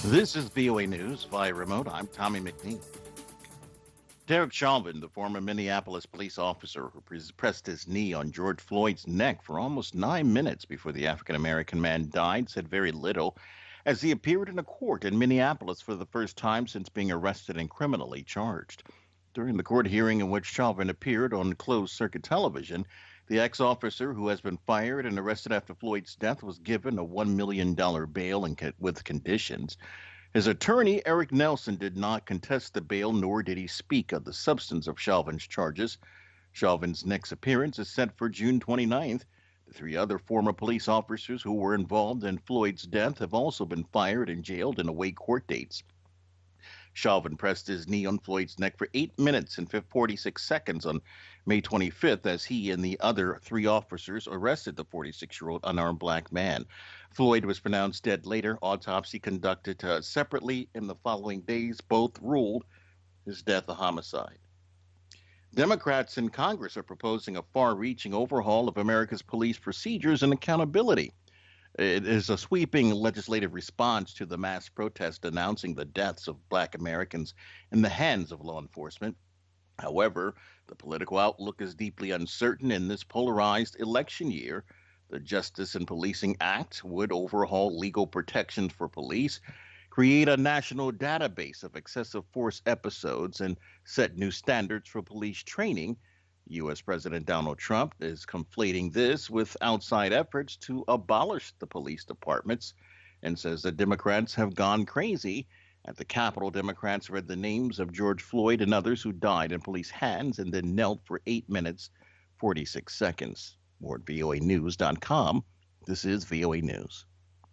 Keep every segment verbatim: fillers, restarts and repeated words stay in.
This is V O A News via remote. I'm Tommy McNeil. Derek Chauvin, the former Minneapolis police officer who pres- pressed his knee on George Floyd's neck for almost nine minutes before the African American man died, said very little as he appeared in a court in Minneapolis for the first time since being arrested and criminally charged. During the court hearing in which Chauvin appeared on closed circuit television, the ex officer who has been fired and arrested after Floyd's death was given a one million dollars bail and co- with conditions. His attorney, Eric Nelson, did not contest the bail, nor did he speak of the substance of Chauvin's charges. Chauvin's next appearance is set for June twenty-ninth. The three other former police officers who were involved in Floyd's death have also been fired and jailed and await court dates. Chauvin pressed his knee on Floyd's neck for eight minutes and forty-six seconds on May twenty-fifth as he and the other three officers arrested the forty-six-year-old unarmed black man. Floyd was pronounced dead later. Autopsy conducted uh, separately in the following days both ruled his death a homicide. Democrats in Congress are proposing a far-reaching overhaul of America's police procedures and accountability. It is a sweeping legislative response to the mass protest denouncing the deaths of black Americans in the hands of law enforcement. However, the political outlook is deeply uncertain in this polarized election year. The Justice and Policing Act would overhaul legal protections for police, create a national database of excessive force episodes, and set new standards for police training. U S. President Donald Trump is conflating this with outside efforts to abolish the police departments and says that Democrats have gone crazy. At the Capitol, Democrats read the names of George Floyd and others who died in police hands and then knelt for eight minutes, forty-six seconds. More at V O A news dot com. This is V O A News.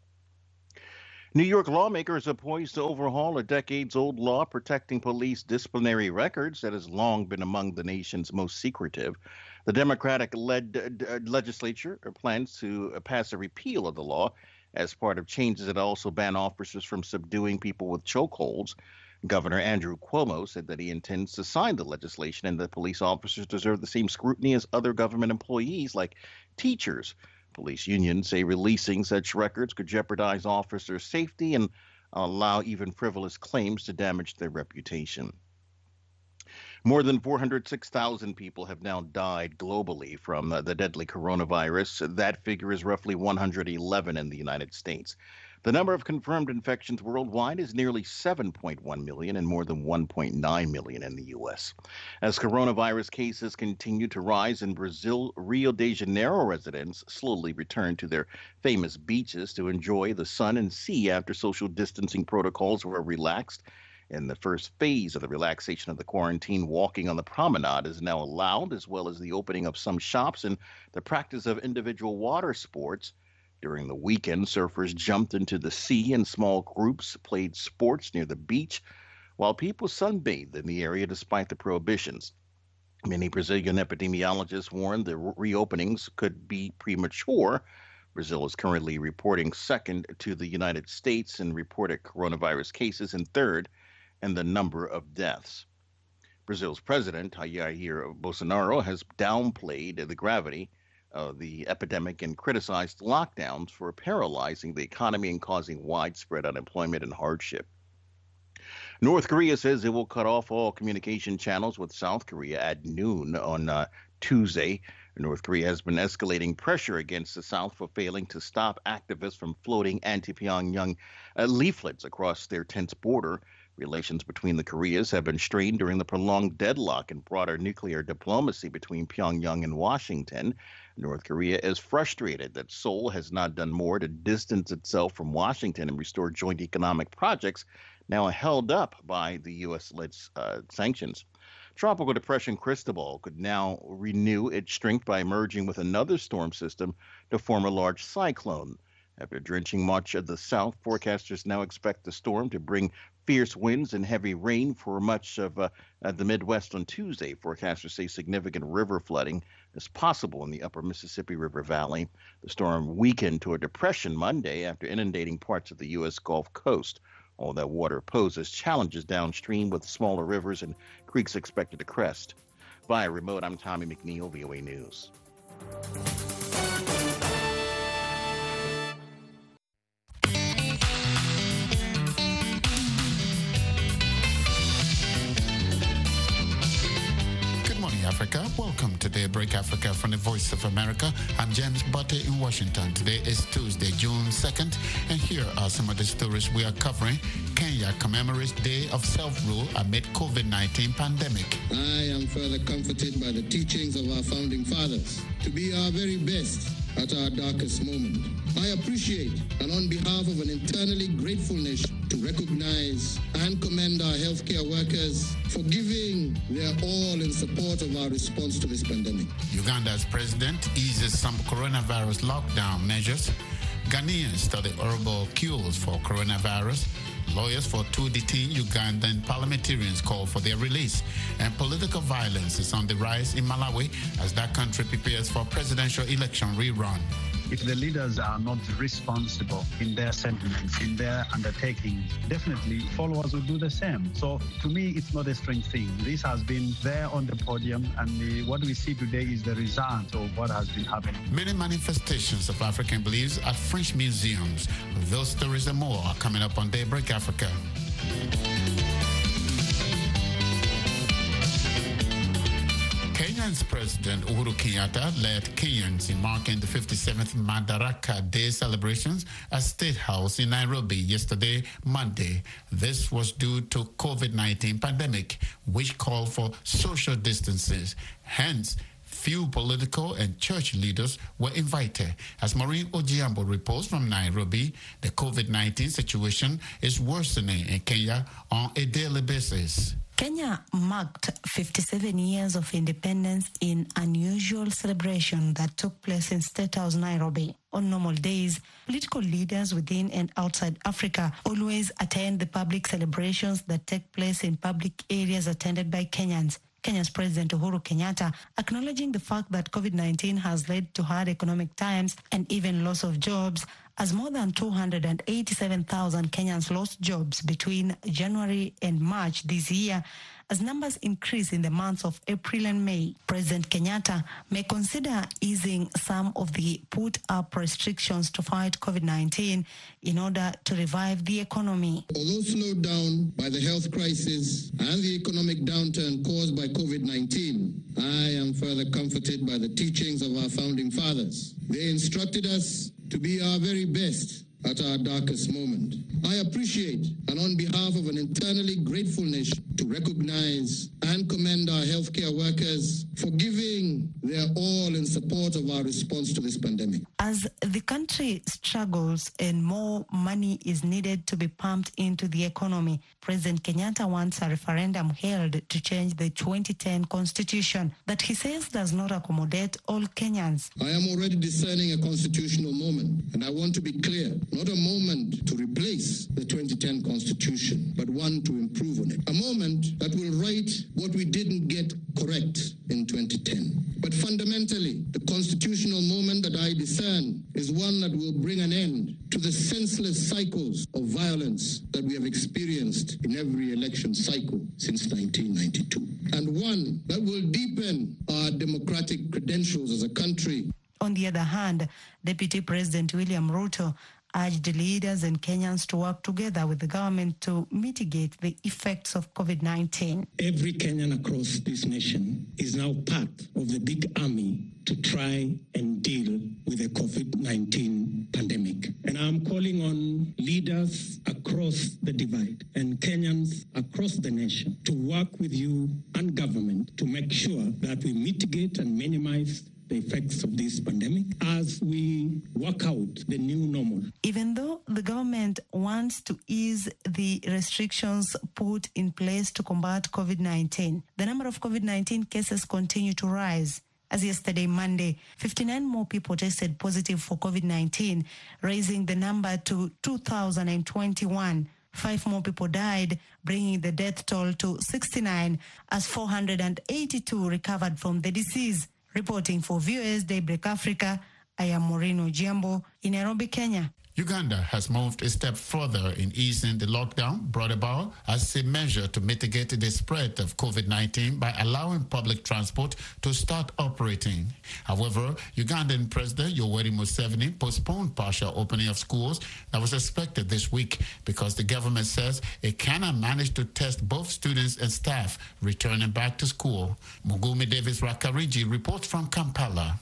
New York lawmakers are poised to overhaul a decades old law protecting police disciplinary records that has long been among the nation's most secretive. The Democratic led uh, legislature plans to pass a repeal of the law as part of changes that also ban officers from subduing people with chokeholds. Governor Andrew Cuomo said that he intends to sign the legislation and that police officers deserve the same scrutiny as other government employees like teachers. Police unions say releasing such records could jeopardize officers' safety and allow even frivolous claims to damage their reputation. More than four hundred six thousand people have now died globally from uh, the deadly coronavirus. That figure is roughly one hundred eleven in the United States. The number of confirmed infections worldwide is nearly seven point one million and more than one point nine million in the U S. As coronavirus cases continue to rise in Brazil, Rio de Janeiro residents slowly return to their famous beaches to enjoy the sun and sea after social distancing protocols were relaxed. In the first phase of the relaxation of the quarantine, walking on the promenade is now allowed, as well as the opening of some shops and the practice of individual water sports. During the weekend, surfers jumped into the sea in small groups, played sports near the beach, while people sunbathed in the area despite the prohibitions. Many Brazilian epidemiologists warned the reopenings could be premature. Brazil is currently reporting second to the United States in reported coronavirus cases and third in the number of deaths. Brazil's president, Jair Bolsonaro, has downplayed the gravity of the epidemic and criticized lockdowns for paralyzing the economy and causing widespread unemployment and hardship. North Korea says it will cut off all communication channels with South Korea at noon on uh, Tuesday. North Korea has been escalating pressure against the South for failing to stop activists from floating anti-Pyongyang uh, leaflets across their tense border. Relations between the Koreas have been strained during the prolonged deadlock and broader nuclear diplomacy between Pyongyang and Washington. North Korea is frustrated that Seoul has not done more to distance itself from Washington and restore joint economic projects now held up by the U S-led uh, sanctions. Tropical Depression Cristobal could now renew its strength by merging with another storm system to form a large cyclone. After drenching much of the south, forecasters now expect the storm to bring fierce winds and heavy rain for much of uh, uh, the Midwest on Tuesday. Forecasters say significant river flooding is possible in the upper Mississippi River Valley. The storm weakened to a depression Monday after inundating parts of the U S Gulf Coast. All that water poses challenges downstream with smaller rivers and creeks expected to crest. Via remote, I'm Tommy McNeil, V O A News. Africa. Welcome to Daybreak Africa from the Voice of America. I'm James Butte in Washington. Today is Tuesday, June second, and here are some of the stories we are covering. Kenya commemorates Day of Self-Rule amid COVID nineteen pandemic. I am further comforted by the teachings of our founding fathers to be our very best at our darkest moment. I appreciate, and on behalf of an eternally grateful nation, to recognize and commend our healthcare workers for giving their all in support of our response to this pandemic. Uganda's president eases some coronavirus lockdown measures. Ghanaians study herbal cures for coronavirus. Lawyers for two detained Ugandan parliamentarians call for their release. And political violence is on the rise in Malawi as that country prepares for presidential election rerun. If the leaders are not responsible in their sentiments, in their undertaking, definitely followers will do the same. So to me, it's not a strange thing. This has been there on the podium, and the, what we see today is the result of what has been happening. Many manifestations of African beliefs at French museums. Those stories and more are coming up on Daybreak Africa. Kenya's President Uhuru Kenyatta led Kenyans in marking the fifty-seventh Madaraka Day celebrations at State House in Nairobi yesterday, Monday. This was due to COVID nineteen pandemic, which called for social distances. Hence, few political and church leaders were invited. As Maureen Ojiambo reports from Nairobi, the COVID nineteen situation is worsening in Kenya on a daily basis. Kenya marked fifty-seven years of independence in unusual celebration that took place in State House, Nairobi. On normal days, political leaders within and outside Africa always attend the public celebrations that take place in public areas attended by Kenyans. Kenya's President Uhuru Kenyatta, acknowledging the fact that COVID nineteen has led to hard economic times and even loss of jobs, as more than two hundred eighty-seven thousand Kenyans lost jobs between January and March this year, as numbers increase in the months of April and May. President Kenyatta may consider easing some of the put-up restrictions to fight COVID nineteen in order to revive the economy. Although slowed down by the health crisis and the economic downturn caused by COVID nineteen, I am further comforted by the teachings of our founding fathers. They instructed us to be our very best at our darkest moment. I appreciate, and on behalf of an eternally grateful nation, to recognize and commend our healthcare workers for giving their all in support of our response to this pandemic. As the country struggles and more money is needed to be pumped into the economy, President Kenyatta wants a referendum held to change the twenty ten constitution that he says does not accommodate all Kenyans. I am already discerning a constitutional moment, and I want to be clear. Not a moment to replace the twenty ten Constitution, but one to improve on it. A moment that will right what we didn't get correct in twenty ten. But fundamentally, the constitutional moment that I discern is one that will bring an end to the senseless cycles of violence that we have experienced in every election cycle since nineteen ninety-two. And one that will deepen our democratic credentials as a country. On the other hand, Deputy President William Ruto urged leaders and Kenyans to work together with the government to mitigate the effects of COVID nineteen. Every Kenyan across this nation is now part of the big army to try and deal with the COVID nineteen pandemic. And I'm calling on leaders across the divide and Kenyans across the nation to work with you and government to make sure that we mitigate and minimize the effects of this pandemic as we work out the new normal. Even though the government wants to ease the restrictions put in place to combat COVID nineteen, the number of COVID nineteen cases continue to rise. As yesterday, Monday, fifty-nine more people tested positive for COVID nineteen, raising the number to two thousand twenty-one. Five more people died, bringing the death toll to sixty-nine, as four hundred eighty-two recovered from the disease. Reporting for V O A's Daybreak Africa, I am Maureen Ojiambo in Nairobi, Kenya. Uganda has moved a step further in easing the lockdown brought about as a measure to mitigate the spread of COVID nineteen by allowing public transport to start operating. However, Ugandan President Yoweri Museveni postponed partial opening of schools that was expected this week because the government says it cannot manage to test both students and staff returning back to school. Mugumi Davis Rakariji reports from Kampala.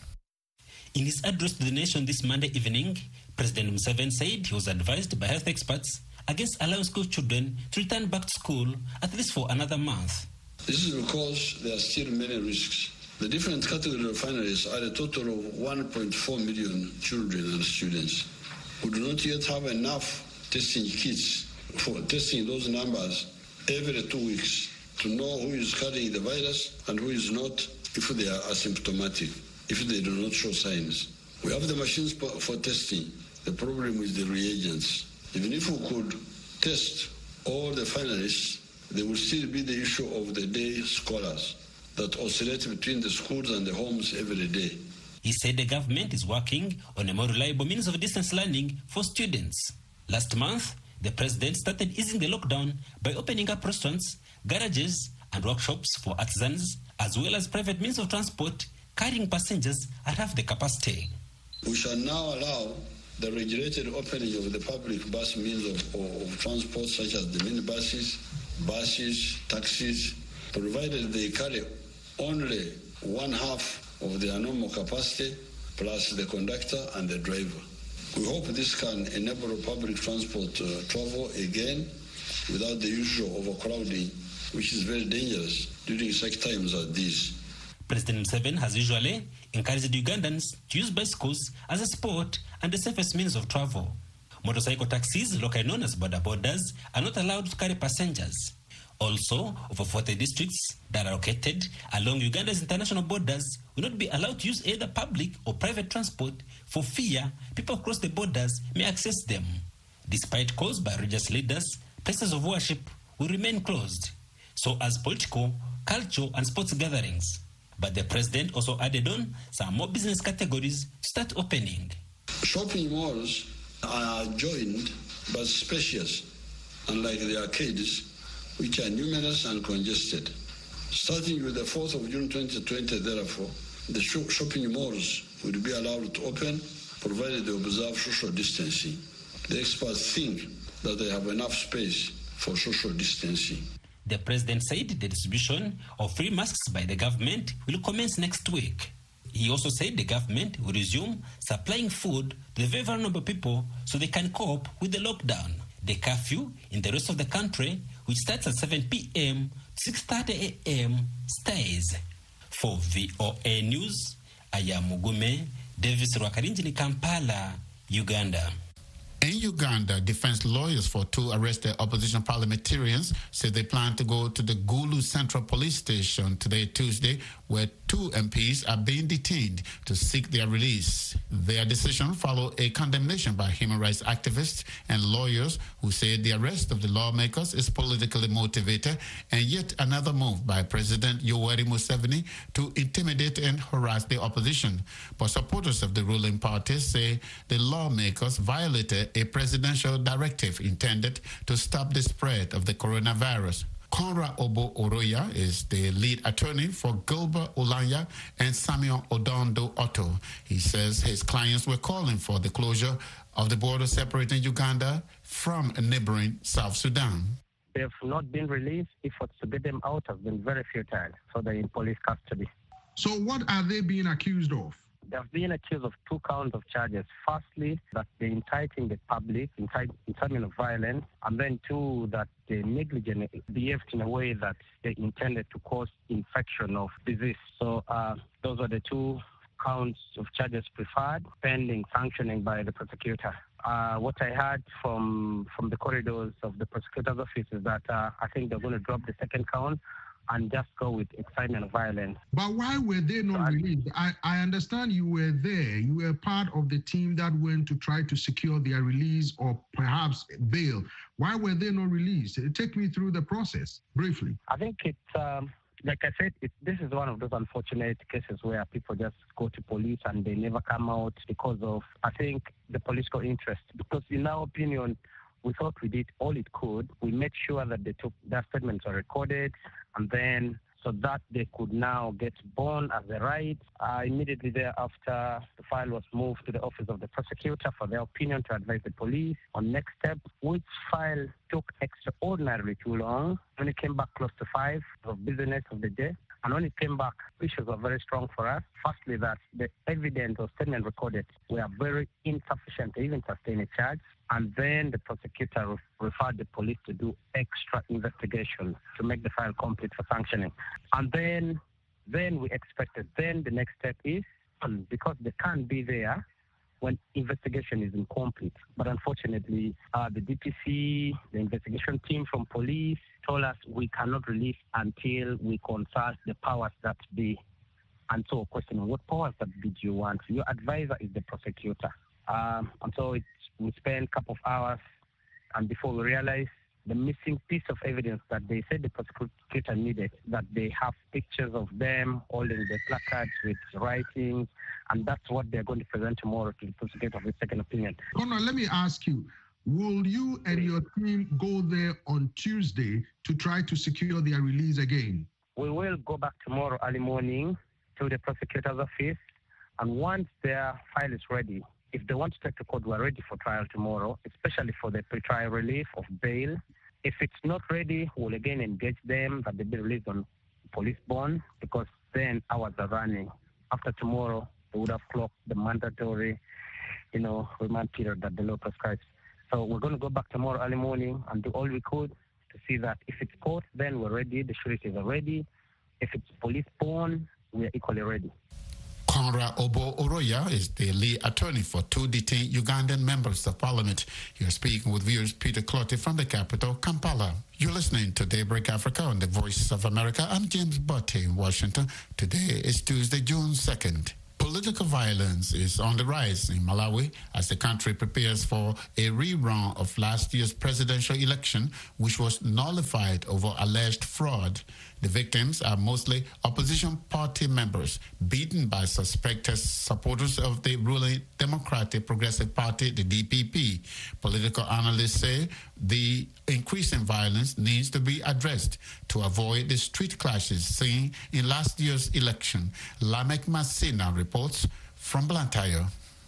In his address to the nation this Monday evening, President Museveni said he was advised by health experts against allowing school children to return back to school at least for another month. This is because there are still many risks. The different categories of finalists are a total of one point four million children and students who do not yet have enough testing kits for testing those numbers every two weeks to know who is carrying the virus and who is not if they are asymptomatic, if they do not show signs. We have the machines for testing. The problem is the reagents. Even if we could test all the finalists, there will still be the issue of the day scholars that oscillate between the schools and the homes every day. He said the government is working on a more reliable means of distance learning for students. Last month, the president started easing the lockdown by opening up restaurants, garages, and workshops for artisans, as well as private means of transport carrying passengers at half the capacity. We shall now allow the regulated opening of the public bus means of, of, of transport, such as the minibuses, buses, taxis, provided they carry only one half of their normal capacity, plus the conductor and the driver. We hope this can enable public transport uh, travel again without the usual overcrowding, which is very dangerous during such times as these. President Museveni has usually encouraged Ugandans to use bicycles as a sport and the safest means of travel. Motorcycle taxis, locally known as border borders, are not allowed to carry passengers. Also, over forty districts that are located along Uganda's international borders will not be allowed to use either public or private transport for fear people across the borders may access them. Despite calls by religious leaders, places of worship will remain closed, so as political, cultural, and sports gatherings. But the president also added on some more business categories to start opening. Shopping malls are joined but spacious, unlike the arcades, which are numerous and congested. Starting with the fourth of June twenty twenty, therefore, the sh- shopping malls will be allowed to open, provided they observe social distancing. The experts think that they have enough space for social distancing. The president said the distribution of free masks by the government will commence next week. He also said the government will resume supplying food to the very vulnerable people so they can cope with the lockdown. The curfew in the rest of the country, which starts at seven p.m. to six thirty a.m., stays. For V O A News, I am Mugume Davis Rwakarinjini, Kampala, Uganda. In Uganda, defense lawyers for two arrested opposition parliamentarians say they plan to go to the Gulu Central Police Station today, Tuesday, where two M Ps are being detained to seek their release. Their decision followed a condemnation by human rights activists and lawyers who say the arrest of the lawmakers is politically motivated, and yet another move by President Yoweri Museveni to intimidate and harass the opposition. But supporters of the ruling party say the lawmakers violated a presidential directive intended to stop the spread of the coronavirus. Conrad Obo Oroya is the lead attorney for Gilbert Olanya and Samuel Odondo Otto. He says his clients were calling for the closure of the border separating Uganda from neighboring South Sudan. They have not been released. Efforts to get them out have been very futile, so they're in police custody. So what are they being accused of? They've been accused of two counts of charges. Firstly, that they're inciting the public, incitement of violence, and then two, that they negligently behaved in a way that they intended to cause infection of disease. So uh, those are the two counts of charges preferred, pending sanctioning by the prosecutor. Uh, what I heard from from the corridors of the prosecutor's office is that uh, I think they're going to drop the second count and just go with excitement of violence. But why were they not released? I, I understand you were there. You were part of the team that went to try to secure their release or perhaps bail. Why were they not released? Take me through the process briefly. I think it's um, like I said, it, this is one of those unfortunate cases where people just go to police and they never come out because of, I think, the political interest. Because in our opinion, we thought we did all it could. We made sure that they took their statements are recorded, and then so that they could now get born as a right. Uh, immediately thereafter, the file was moved to the office of the prosecutor for their opinion to advise the police on next steps, which file took extraordinarily too long. When it came back close to five of business of the day, and when it came back, issues were very strong for us. Firstly, that the evidence or statement recorded were very insufficient to even sustain a charge. And then the prosecutor re- referred the police to do extra investigation to make the file complete for sanctioning. And then, then we expected, then the next step is, um, because they can't be there when investigation is incomplete. But unfortunately, uh, the D P C, the investigation team from police told us we cannot release until we consult the powers that be. And so questioning, what powers that be do you want? Your advisor is the prosecutor. Um, and so it's, we spent a couple of hours, and before we realized the missing piece of evidence that they said the prosecutor needed, that they have pictures of them holding the placards with writings, and that's what they're going to present tomorrow to the prosecutor with second opinion. Connor, let me ask you, will you and your team go there on Tuesday to try to secure their release again? We will go back tomorrow early morning to the prosecutor's office, and once their file is ready, if they want to take the court, we're ready for trial tomorrow, especially for the pre-trial relief of bail. If it's not ready, we'll again engage them that they be released on police bond, because then hours are running. After tomorrow, they would have clocked the mandatory, you know, remand period that the law prescribes. So we're going to go back tomorrow early morning and do all we could to see that if it's court, then we're ready, the sureties are ready. If it's police bond, we are equally ready. Conrad Obo Oroya is the lead attorney for two detained Ugandan members of parliament. You're speaking with viewers Peter Clottey from the capital, Kampala. You're listening to Daybreak Africa on the Voice of America. I'm James Butte in Washington. Today is Tuesday, June second. Political violence is on the rise in Malawi as the country prepares for a rerun of last year's presidential election, which was nullified over alleged fraud. The victims are mostly opposition party members beaten by suspected supporters of the ruling Democratic Progressive Party, the D P P. Political analysts say the increase in violence needs to be addressed to avoid the street clashes seen in last year's election. Lamek Masina reports from Blantyre.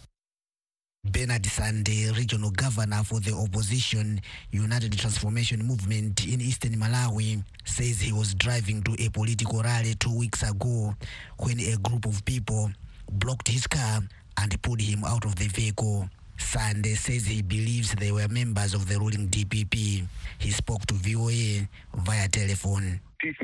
Bernard Sande, regional governor for the opposition United Transformation Movement in Eastern Malawi, says he was driving to a political rally two weeks ago when a group of people blocked his car and pulled him out of the vehicle. Sande says he believes they were members of the ruling D P P. He spoke to V O A via telephone. He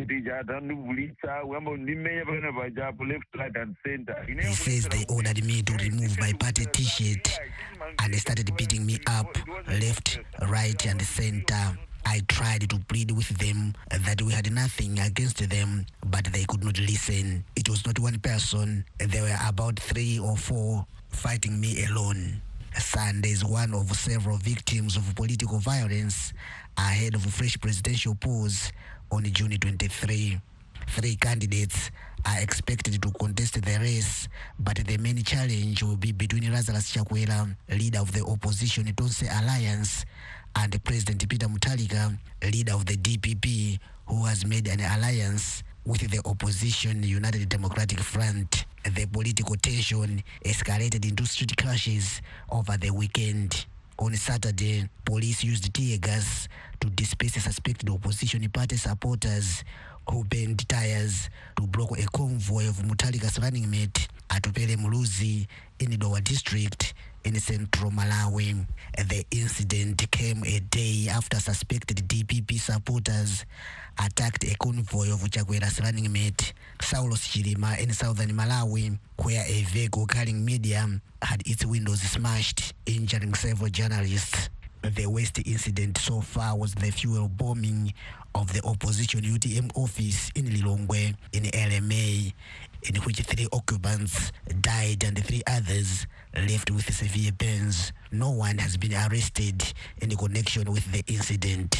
says they ordered me to remove my party t-shirt and they started beating me up, left, right and center. I tried to plead with them that we had nothing against them, but they could not listen. It was not one person. There were about three or four fighting me alone. Sunday is one of several victims of political violence ahead of a fresh presidential polls on June twenty-third. Three candidates are expected to contest the race, but the main challenge will be between Lazarus Chakwera, leader of the opposition Tonse Alliance, and President Peter Mutharika, leader of the D P P, who has made an alliance with the opposition United Democratic Front. The political tension escalated into street clashes over the weekend. On Saturday, police used tear gas to disperse suspected opposition party supporters who burned tires to block a convoy of Mutharika's running mate Atupele Muluzi in Dowa district in central Malawi. The incident came a day after suspected D P P supporters attacked a convoy of Chakwera's running mate Saulos Chilima in southern Malawi, where a vehicle carrying media had its windows smashed, injuring several journalists. The worst incident so far was the fuel bombing of the opposition U T M office in Lilongwe in L M A, in which three occupants died and three others left with severe burns. No one has been arrested in connection with the incident.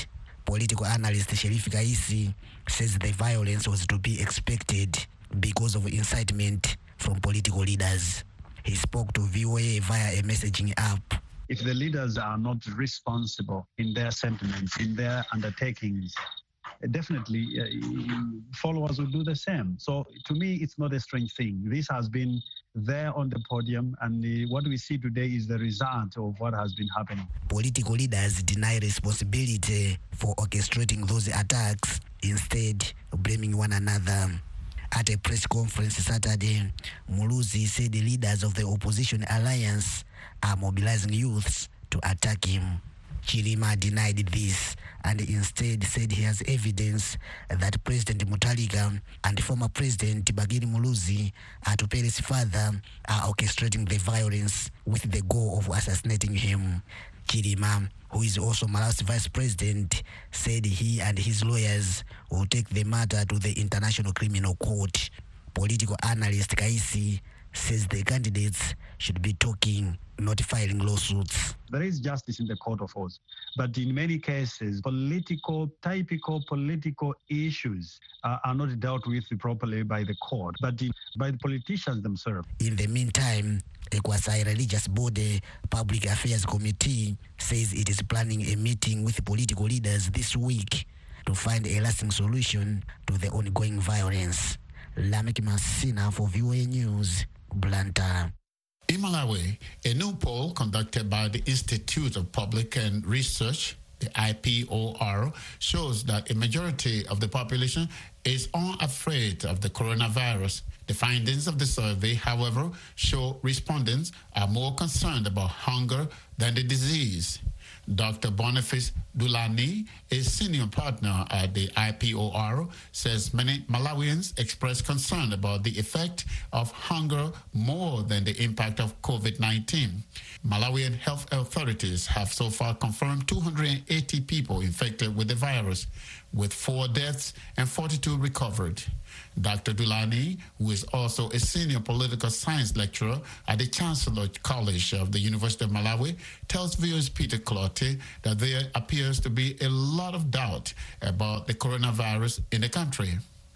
Political analyst Sheriff Kaisi says the violence was to be expected because of incitement from political leaders. He spoke to V O A via a messaging app. If the leaders are not responsible in their sentiments, in their undertakings, definitely uh, followers will do the same. So to me, it's not a strange thing. This has been there on the podium, and uh, what we see today is the result of what has been happening. Political leaders deny responsibility for orchestrating those attacks, instead blaming one another. At a press conference Saturday, Muluzi said the leaders of the opposition alliance are mobilizing youths to attack him. Chilima denied this and instead said he has evidence that President Mutharika and former President Bagiri Muluzi, Atupere's father, are orchestrating the violence with the goal of assassinating him. Chilima, who is also Malawi's vice president, said he and his lawyers will take the matter to the International Criminal Court. Political analyst Kaisi says the candidates should be talking, not filing lawsuits. There is justice in the court of laws, but in many cases, political, typical political issues uh, are not dealt with properly by the court, but in, by the politicians themselves. In the meantime, Ekwasai Religious Body Public Affairs Committee says it is planning a meeting with political leaders this week to find a lasting solution to the ongoing violence. Lamek Masina for V O A News, Blantyre. In Malawi, a new poll conducted by the Institute of Public and Research, the I P O R, shows that a majority of the population is unafraid of the coronavirus. The findings of the survey, however, show respondents are more concerned about hunger than the disease. Doctor Boniface Dulani, a senior partner at the I P O R, says many Malawians express concern about the effect of hunger more than the impact of COVID nineteen. Malawian health authorities have so far confirmed two hundred eighty people infected with the virus, with four deaths and forty-two recovered. Doctor Dulani, who is also a senior political science lecturer at the Chancellor College of the University of Malawi, tells V O A's Peter Clotte that there appears to be a lot of doubt about the coronavirus in the country.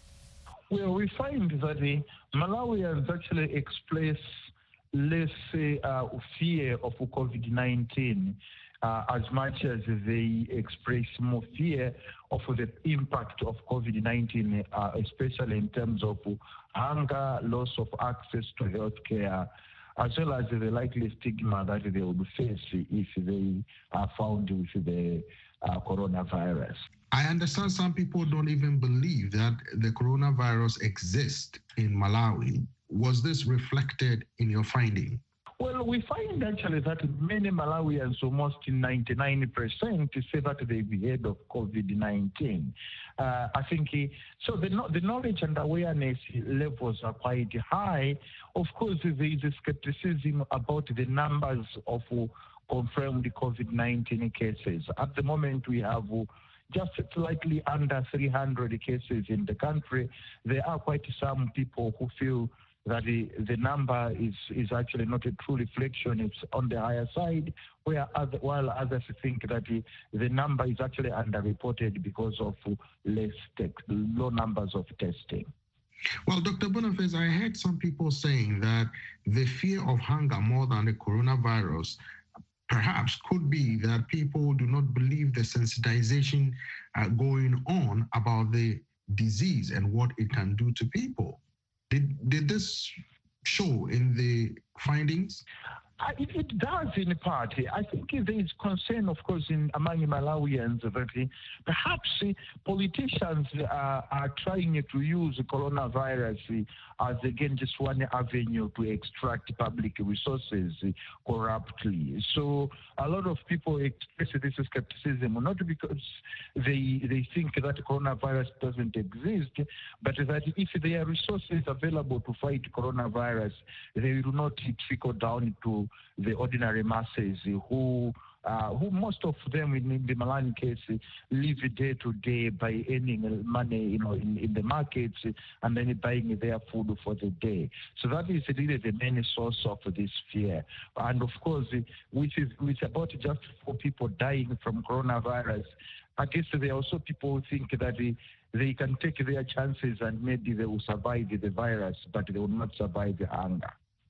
Well, we find that the Malawians actually express less uh, fear of COVID nineteen. Uh, as much as they express more fear of the impact of COVID nineteen, uh, especially in terms of hunger, loss of access to healthcare, as well as the likely stigma that they will face if they are found with the uh, coronavirus. I understand some people don't even believe that the coronavirus exists in Malawi. Was this reflected in your finding? Well, we find actually that many Malawians, almost ninety-nine percent, say that they've heard of COVID nineteen. Uh, I think so. The, the knowledge and awareness levels are quite high. Of course, there is a skepticism about the numbers of confirmed COVID nineteen cases. At the moment, we have just slightly under three hundred cases in the country. There are quite some people who feel that the, the number is, is actually not a true reflection, it's on the higher side, where other, while others think that the, the number is actually underreported because of less te- low numbers of testing. Well, Doctor Boniface, I heard some people saying that the fear of hunger more than the coronavirus perhaps could be that people do not believe the sensitization uh, going on about the disease and what it can do to people. Did, did this show in the findings? Uh, it, it does in part. I think there is concern, of course, in among Malawians that perhaps politicians uh, are trying to use coronavirus as, again, just one avenue to extract public resources corruptly. So a lot of people express this skepticism, not because they, they think that coronavirus doesn't exist, but that if there are resources available to fight coronavirus, they will not trickle down to the ordinary masses who uh, who most of them in, in the Malani case live day to day by earning money, you know, in, in the markets and then buying their food for the day. So that is really the main source of this fear. And of course, which is which about just four people dying from coronavirus. At least there are also people who think that they, they can take their chances and maybe they will survive the virus, but they will not survive the hunger.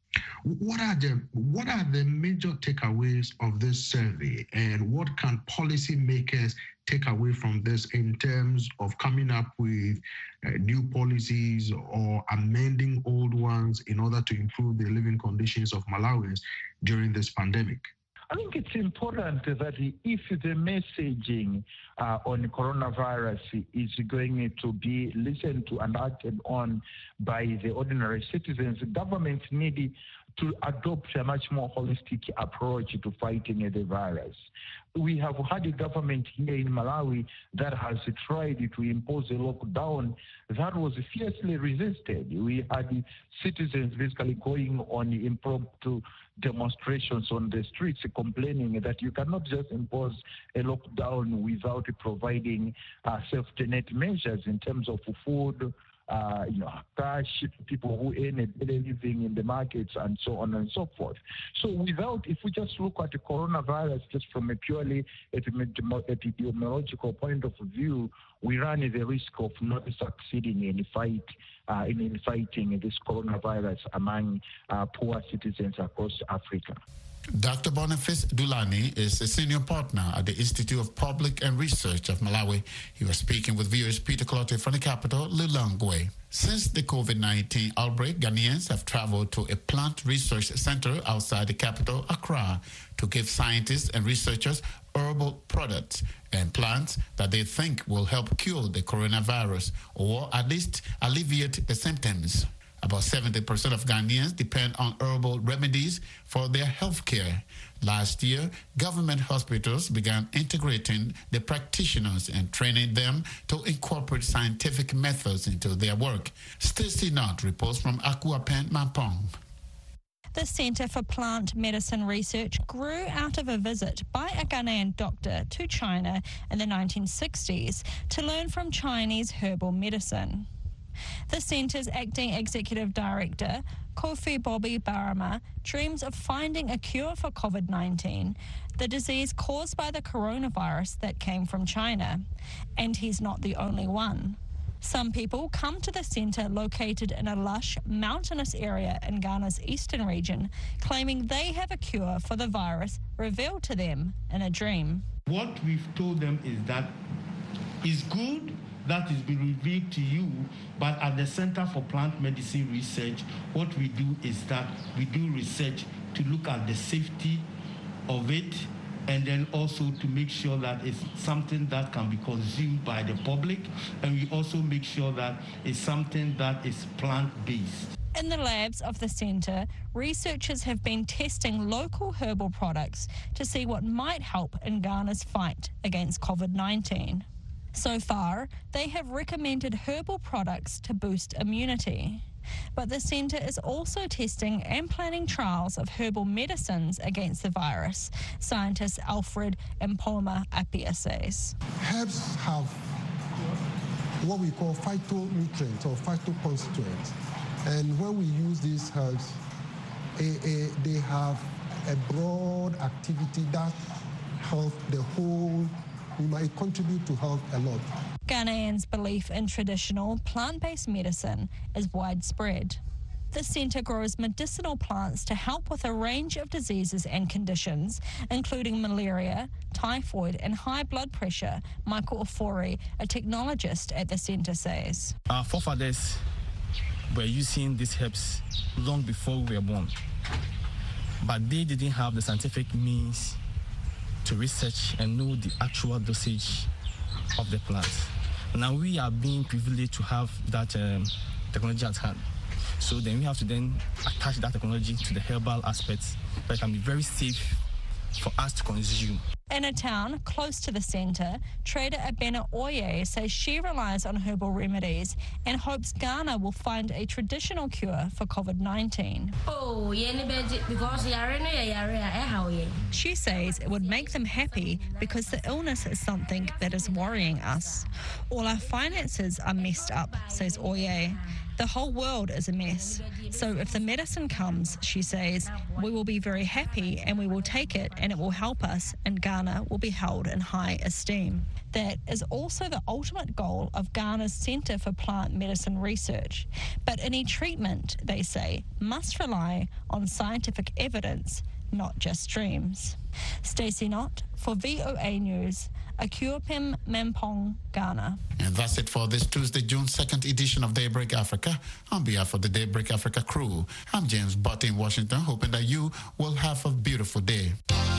What are the what are the major takeaways of this survey, and what can policymakers take away from this in terms of coming up with uh, new policies or amending old ones in order to improve the living conditions of Malawians during this pandemic? I think it's important that if the messaging uh, on coronavirus is going to be listened to and acted on by the ordinary citizens, governments need to adopt a much more holistic approach to fighting the virus. We have had a government here in Malawi that has tried to impose a lockdown that was fiercely resisted. We had citizens basically going on impromptu demonstrations on the streets complaining that you cannot just impose a lockdown without providing uh, safety net measures in terms of food, Uh, you know, cash, people who earn a daily living in the markets, and so on and so forth. So without, if we just look at the coronavirus just from a purely epidemiological point of view, we run the risk of not succeeding in fight uh, in fighting this coronavirus among uh, poor citizens across Africa. Doctor Boniface Dulani is a senior partner at the Institute of Public and Research of Malawi. He was speaking with viewers Peter Clotte from the capital, Lilongwe. Since the COVID nineteen outbreak, Ghanaians have traveled to a plant research center outside the capital, Accra, to give scientists and researchers herbal products and plants that they think will help cure the coronavirus or at least alleviate the symptoms. About seventy percent of Ghanaians depend on herbal remedies for their health care. Last year, government hospitals began integrating the practitioners and training them to incorporate scientific methods into their work. Stacey Knott reports from Akuapen, Mampong. The Centre for Plant Medicine Research grew out of a visit by a Ghanaian doctor to China in the nineteen sixties to learn from Chinese herbal medicine. The centre's acting executive director, Kofi Bobby Barama, dreams of finding a cure for COVID nineteen, the disease caused by the coronavirus that came from China. And he's not the only one. Some people come to the centre located in a lush, mountainous area in Ghana's eastern region, claiming they have a cure for the virus revealed to them in a dream. What we've told them is that it's good that is being revealed to you, but at the Center for Plant Medicine Research, what we do is that we do research to look at the safety of it, and then also to make sure that it's something that can be consumed by the public, and we also make sure that it's something that is plant-based. In the labs of the centre, researchers have been testing local herbal products to see what might help in Ghana's fight against COVID nineteen. So far, they have recommended herbal products to boost immunity. But the centre is also testing and planning trials of herbal medicines against the virus, scientist Alfred Mpoma Appiah says. Herbs have what we call phytonutrients or phytoconstituents. And when we use these herbs, a, a, they have a broad activity that helps the whole. We might contribute to health a lot. Ghanaians' belief in traditional plant-based medicine is widespread. The centre grows medicinal plants to help with a range of diseases and conditions, including malaria, typhoid and high blood pressure. Michael Ofori, a technologist at the centre, says. Our forefathers were using these herbs long before we were born, but they didn't have the scientific means to research and know the actual dosage of the plants. Now we are being privileged to have that um, technology at hand. So then we have to then attach that technology to the herbal aspects that can be very safe for us to consume. In a town close to the centre, trader Abena Oye says she relies on herbal remedies and hopes Ghana will find a traditional cure for COVID nineteen. Oh, because she says it would make them happy because the illness is something that is worrying us. All our finances are messed up, says Oye. The whole world is a mess. So if the medicine comes, she says, we will be very happy and we will take it and it will help us and Ghana will be held in high esteem. That is also the ultimate goal of Ghana's Centre for Plant Medicine Research. But any treatment, they say, must rely on scientific evidence, not just dreams. Stacey Knott for V O A News, Akuapem, Mampong, Ghana. And that's it for this Tuesday, June second edition of Daybreak Africa. On behalf of the Daybreak Africa crew, I'm James Butt in Washington, hoping that you will have a beautiful day.